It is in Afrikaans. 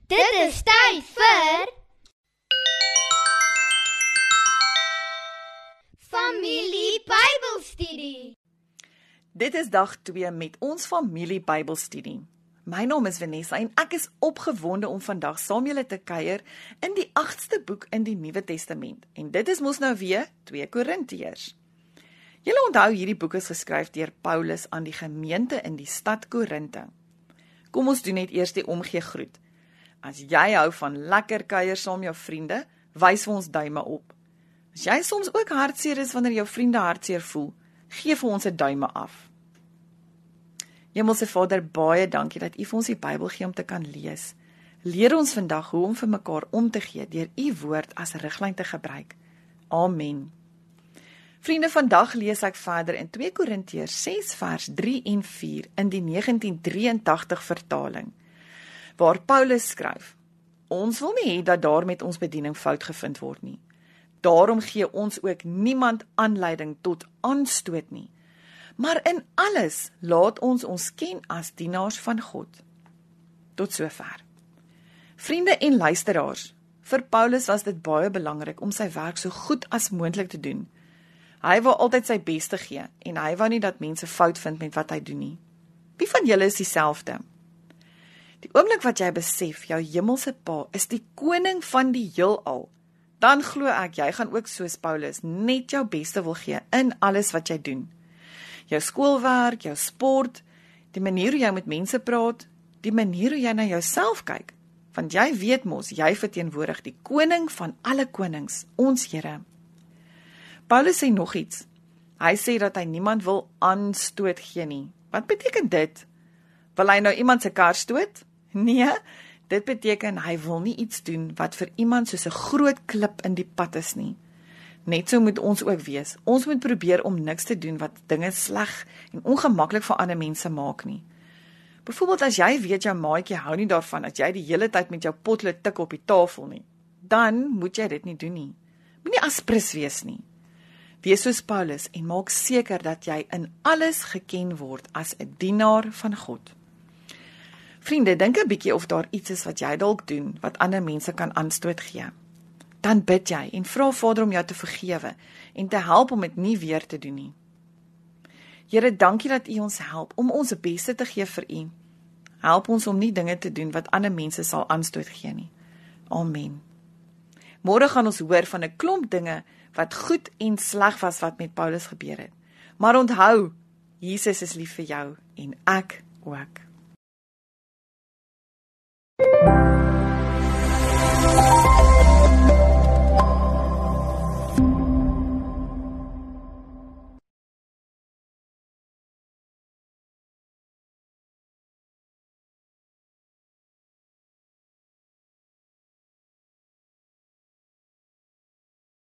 Dit is tyd vir Familie Bybelstudie. Dit is dag 2 met ons familie Bybelstudie. My naam is Vanessa en ek is opgewonde om vandag saam julle te kuier in die 8ste boek in die Nuwe Testament. En dit is mos nou weer 2 Korintiërs. Julle onthou hierdie boek is geskryf deur Paulus aan die gemeente in die stad Korinte. Kom ons doen net eers die omgee groet. As jy hou van lekker kuier saam jou vriende, wys vir ons duime op. As jy soms ook hartseer is wanneer jou vriende hartseer voel, gee vir ons 'n duime af. Hemelse Vader, baie dankie dat U vir ons die Bybel gee om te kan lees. Leer ons vandag hoe om vir mekaar om te gee deur U woord as riglyn te gebruik. Amen. Vriende, vandag lees ek verder in 2 Korintiërs 6 vers 3 en 4 in die 1983 vertaling, waar Paulus skryf: Ons wil nie hê dat daar met ons bediening fout gevind word nie. Daarom gee ons ook niemand aanleiding tot aanstoot nie. Maar in alles laat ons ken as dienaars van God. Tot sover. Vriende en luisteraars, vir Paulus was dit baie belangrik om sy werk so goed as moontlik te doen. Hy wou altyd sy beste gee en hy wou nie dat mense fout vind met wat hy doen nie. Wie van julle is dieselfde? Die oomblik wat jy besef, jou hemelse Pa is die koning van die heelal, dan glo ek, jy gaan ook soos Paulus net jou beste wil gee in alles wat jy doen. Jou skoolwerk, jou sport, die manier hoe jy met mense praat, die manier hoe jy na jouself kyk, want jy weet mos, jy verteenwoordig die koning van alle konings, ons Here. Paulus sê nog iets. Hy sê dat hy niemand wil aanstoot gee nie. Wat beteken dit? Wil hy nou iemand se kar stoot? Nee, dit beteken hy wil nie iets doen wat vir iemand soos 'n groot klip in die pad is nie. Net so moet ons ook wees. Ons moet probeer om niks te doen wat dinge sleg en ongemaklik vir ander mense maak nie. Byvoorbeeld as jy weet jou maatjie hou nie daarvan as jy die hele tyd met jou potlood tik op die tafel nie, dan moet jy dit nie doen nie. Moenie aspris wees nie. Wees soos Paulus en maak seker dat jy in alles geken word as 'n dienaar van God. Vriende, dink 'n bietjie of daar iets is wat jy dalk doen wat ander mense kan aanstoot gee. Dan bid jy en vra Vader om jou te vergewe en te help om dit nie weer te doen nie. Here, dankie dat U ons help om ons beste te gee vir U. Help ons om nie dinge te doen wat ander mense sal aanstoot gee nie. Amen. Môre gaan ons hoor van 'n klomp dinge wat goed en sleg was wat met Paulus gebeur het. Maar onthou, Jesus is lief vir jou en ek ook.